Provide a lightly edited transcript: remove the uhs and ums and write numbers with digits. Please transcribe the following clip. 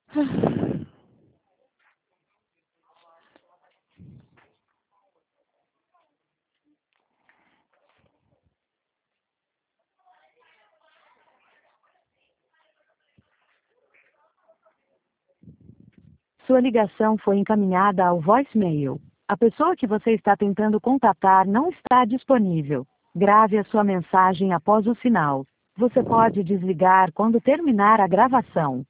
Sua ligação foi encaminhada ao voicemail. A pessoa que você está tentando contatar não está disponível. Grave a sua mensagem após o sinal. Você pode desligar quando terminar a gravação.